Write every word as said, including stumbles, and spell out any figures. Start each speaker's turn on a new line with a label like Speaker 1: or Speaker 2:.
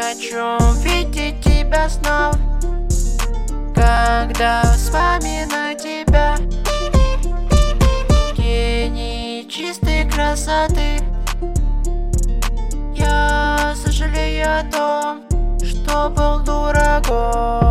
Speaker 1: хочу видеть тебя снова, когда вспоминаю тебя. Гений чистой красоты. Я сожалею о том, что был дураком.